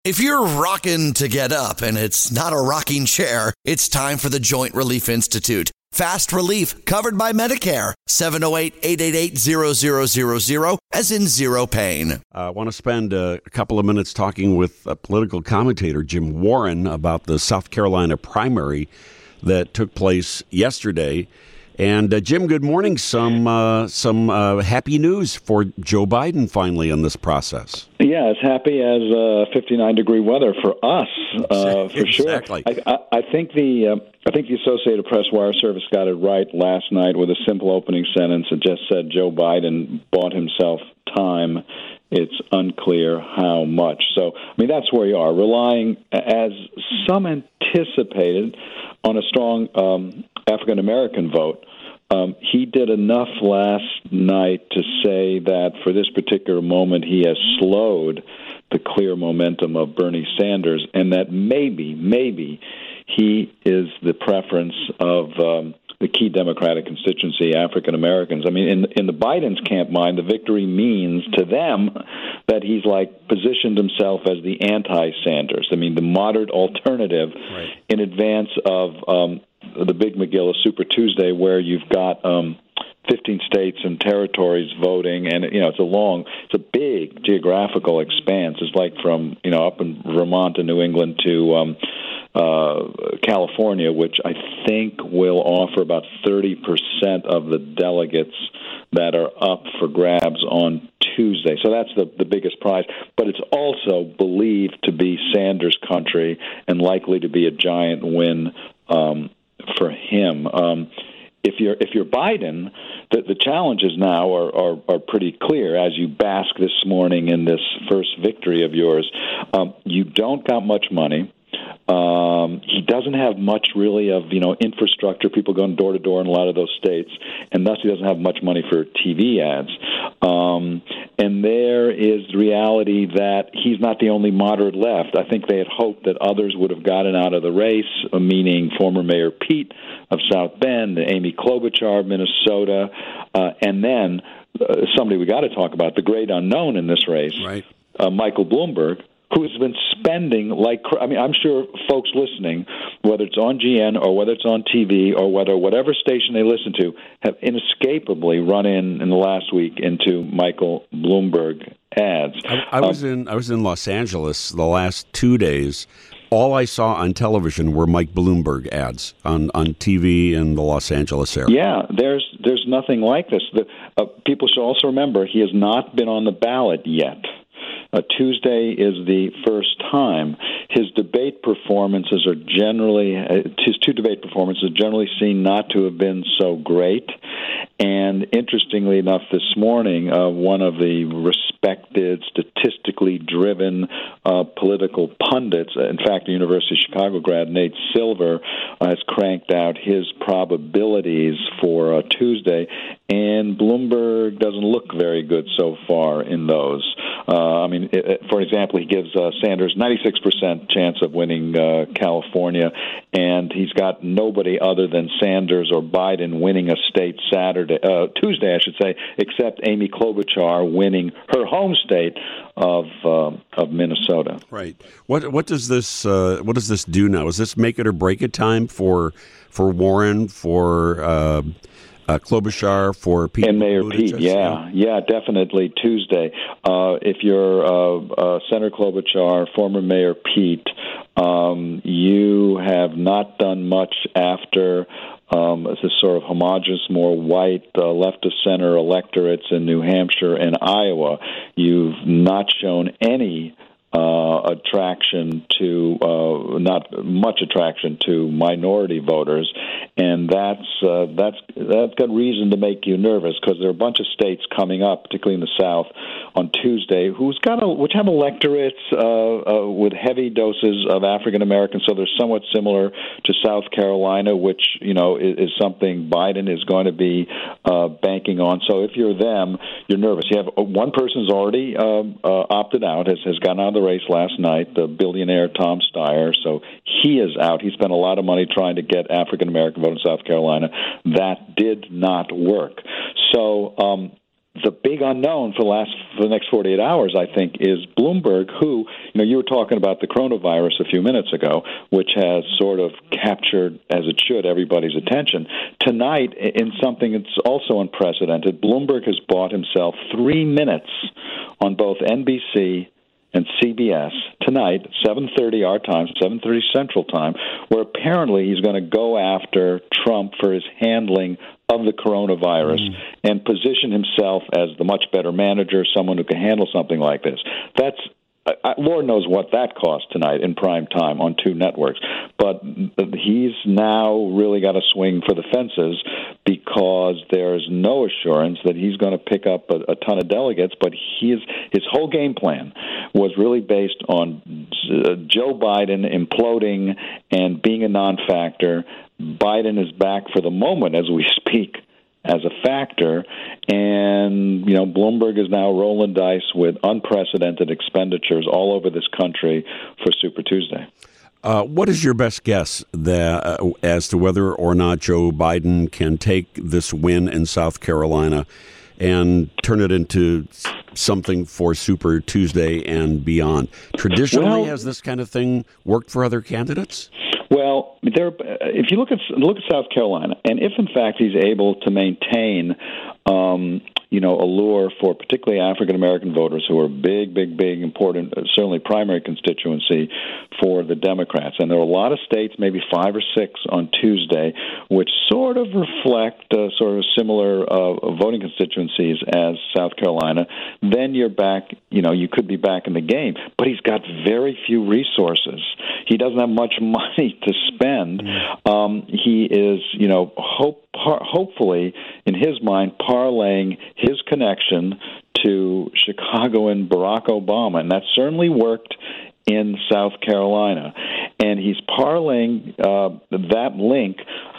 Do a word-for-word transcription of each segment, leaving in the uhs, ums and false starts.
If you're rocking to get up and it's not a rocking chair, it's time for the Joint Relief Institute. Fast relief covered by Medicare. seven oh eight, eight eight eight, zero zero zero zero, as in zero pain. I want to spend a couple of minutes talking with a political commentator, Jim Warren, about the South Carolina primary that took place yesterday. And uh, Jim, good morning. Some uh, some uh, happy news for Joe Biden finally in this process. Yeah, as happy as uh, fifty-nine degree weather for us, uh, for exactly. sure. I, I, I think the uh, I think the Associated Press wire service got it right last night with a simple opening sentence. It just said Joe Biden bought himself time. It's unclear how much. So, I mean, that's where you are, relying, as some anticipated, on a strong um, African-American vote. Um, he did enough last night to say that for this particular moment he has slowed the clear momentum of Bernie Sanders, and that maybe, maybe he is the preference of um, the key Democratic constituency, African Americans. I mean, in in the Biden's camp mind, the victory means to them that he's like positioned himself as the anti-Sanders. I mean, the moderate alternative right. in advance of um, the big McGill Super Tuesday, where you've got um, fifteen states and territories voting, and you know it's a long, it's a big geographical expanse. It's like from you know up in Vermont to New England to um, uh, California, which I think will offer about thirty percent of the delegates that are up for grabs on Tuesday. So that's the, the biggest prize. But it's also believed to be Sanders' country and likely to be a giant win um, for him. Um, if you're if you're Biden, the, the challenges now are, are, are pretty clear as you bask this morning in this first victory of yours. Um, you don't got much money. Um, he doesn't have much really of, you know, infrastructure, people going door to door in a lot of those states, and thus he doesn't have much money for T V ads. Um, and there is the reality that he's not the only moderate left. I think they had hoped that others would have gotten out of the race, meaning former Mayor Pete of South Bend, Amy Klobuchar of Minnesota, uh, and then uh, somebody we got to talk about, the great unknown in this race, right. uh, Michael Bloomberg, who has been spending like, I mean, I'm sure folks listening, whether it's on G N or whether it's on T V or whether whatever station they listen to, have inescapably run in in the last week into Michael Bloomberg ads. I, I was um, in I was in Los Angeles the last two days. All I saw on television were Mike Bloomberg ads on, on T V in the Los Angeles area. Yeah, there's there's nothing like this. The, uh, people should also remember he has not been on the ballot yet. Uh, Tuesday is the first time. His debate performances are generally, uh, his two debate performances are generally seen not to have been so great. And interestingly enough, this morning, uh, one of the respected, statistically driven uh, political pundits, in fact, the University of Chicago grad Nate Silver, uh, has cranked out his probabilities for uh, Tuesday, and Bloomberg doesn't look very good so far in those. Uh, I mean, it, it, for example, he gives uh, Sanders ninety-six percent chance of winning uh, California, and he's got nobody other than Sanders or Biden winning a state Saturday, uh, Tuesday, I should say, except Amy Klobuchar winning her home state of uh, of Minnesota. Right. What what does this uh, what does this do now? Is this make it or break it time for for Warren, for uh, Uh, Klobuchar, for Pete and Mayor Pete, yeah, yeah, definitely Tuesday. Uh, if you're uh, uh, Senator Klobuchar, former Mayor Pete, um, you have not done much after um, this sort of homogenous, more white, uh, left-of-center electorates in New Hampshire and Iowa. You've not shown any Uh, attraction to, uh, not much attraction to minority voters, and that's uh, that's that's got reason to make you nervous because there are a bunch of states coming up, particularly in the South, on Tuesday, who's got a, which have electorates uh, uh, with heavy doses of African Americans. So they're somewhat similar to South Carolina, which you know is, is something Biden is going to be uh, banking on. So if you're them, you're nervous. You have one person's already um, uh, opted out, has has gotten out of the race last night, the billionaire Tom Steyer. So he is out. He spent a lot of money trying to get African American vote in South Carolina. That did not work. So um, the big unknown for the last for the next forty-eight hours, I think, is Bloomberg, who, you know, you were talking about the coronavirus a few minutes ago, which has sort of captured, as it should, everybody's attention. Tonight, in something that's also unprecedented, Bloomberg has bought himself three minutes on both N B C and C B S tonight, seven thirty our time, seven thirty Central Time, where apparently he's going to go after Trump for his handling of the coronavirus mm. and position himself as the much better manager, someone who can handle something like this. That's I, Lord knows what that cost tonight in prime time on two networks. But he's now really got to swing for the fences because there's no assurance that he's going to pick up a, a ton of delegates. But his, his whole game plan was really based on Joe Biden imploding and being a non-factor. Biden is back for the moment as we speak as a factor, and, you know, Bloomberg is now rolling dice with unprecedented expenditures all over this country for Super Tuesday. Uh, what is your best guess that, uh, as to whether or not Joe Biden can take this win in South Carolina and turn it into something for Super Tuesday and beyond? Traditionally, well, has this kind of thing worked for other candidates? Well, there. If you look at look at South Carolina, and if in fact he's able to maintain, um, you know, a lure for particularly African American voters who are big, big, big, important, uh, certainly primary constituency for the Democrats, and there are a lot of states, maybe five or six on Tuesday, which sort of reflect uh, sort of similar uh, voting constituencies as South Carolina. Then you're back. You know, you could be back in the game, but he's got very few resources. He doesn't have much money to spend. Um, he is, you know, hope, par- hopefully, in his mind, parlaying his connection to Chicago and Barack Obama, and that certainly worked in South Carolina. And he's parlaying uh, that link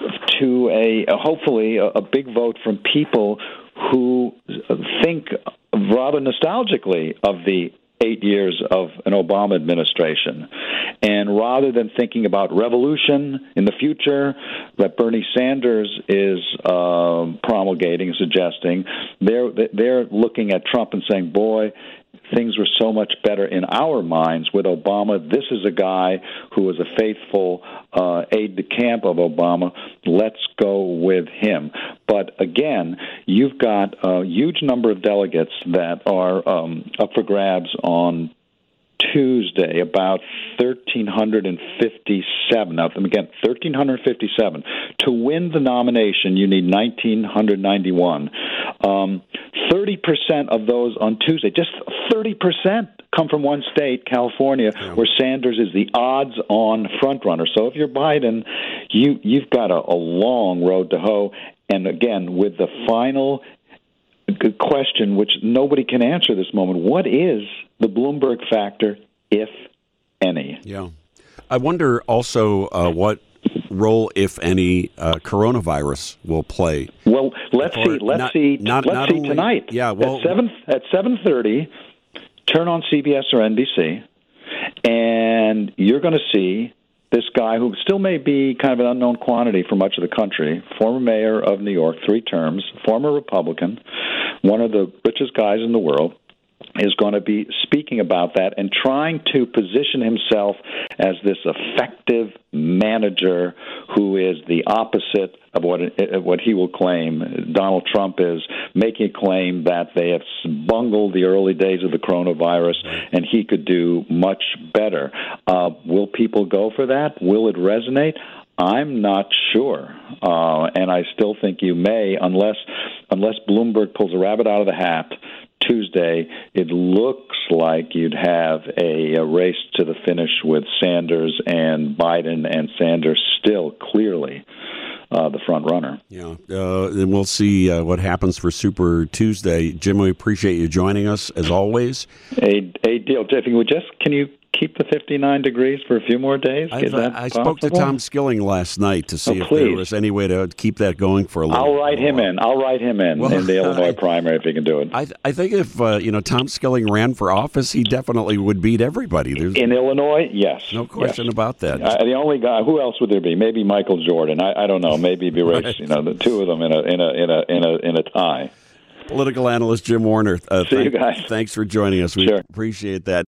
to a, a hopefully a, a big vote from people who think rather nostalgically of the eight years of an Obama administration. And rather than thinking about revolution in the future that Bernie Sanders is uh, promulgating, suggesting, they're, they're looking at Trump and saying, boy, things were so much better in our minds with Obama. This is a guy who was a faithful uh, aide-de-camp of Obama. Let's go with him. But again, you've got a huge number of delegates that are um, up for grabs on Tuesday, about one thousand three hundred fifty-seven. Now, again, one thousand three hundred fifty-seven. To win the nomination, you need one thousand nine hundred ninety-one. Um, thirty percent of those on Tuesday, just thirty percent, come from one state, California, yeah. where Sanders is the odds-on frontrunner. So if you're Biden, you, you've got a, a long road to hoe. And again, with the final question, which nobody can answer this moment, what is the Bloomberg factor, if any? Yeah. I wonder also uh, what role, if any, uh, coronavirus will play. Well, let's see. Let's not, see. Not, let's not see only, tonight. Yeah. Well, at seven at seven thirty, turn on C B S or N B C, and you're going to see this guy who still may be kind of an unknown quantity for much of the country, former mayor of New York, three terms, former Republican, one of the richest guys in the world, is going to be speaking about that and trying to position himself as this effective manager who is the opposite of what what he will claim Donald Trump is, making a claim that they have bungled the early days of the coronavirus and he could do much better. Uh, will people go for that? Will it resonate? I'm not sure, uh, and I still think you may, unless unless Bloomberg pulls a rabbit out of the hat Tuesday. It looks like you'd have a, a race to the finish with Sanders and Biden, and Sanders still clearly uh, the front runner. Yeah, uh, and we'll see uh, what happens for Super Tuesday. Jim, we appreciate you joining us as always. A, a deal, Jeff. You would just can you keep the fifty-nine degrees for a few more days? Is that I spoke to Tom Skilling last night to see oh, if please. there was any way to keep that going for a little while. I'll write him in. I'll write him in well, in the Illinois I, primary if he can do it. I, I think if uh, you know Tom Skilling ran for office, he definitely would beat everybody. There's in Illinois, yes, no question yes. about that. Uh, the only guy, who else would there be? Maybe Michael Jordan. I, I don't know. Maybe it'd be race, right. you know, the two of them in a in a in a in a in a tie. Political analyst Jim Warner. Uh, See thank, you guys. Thanks for joining us. We sure. appreciate that.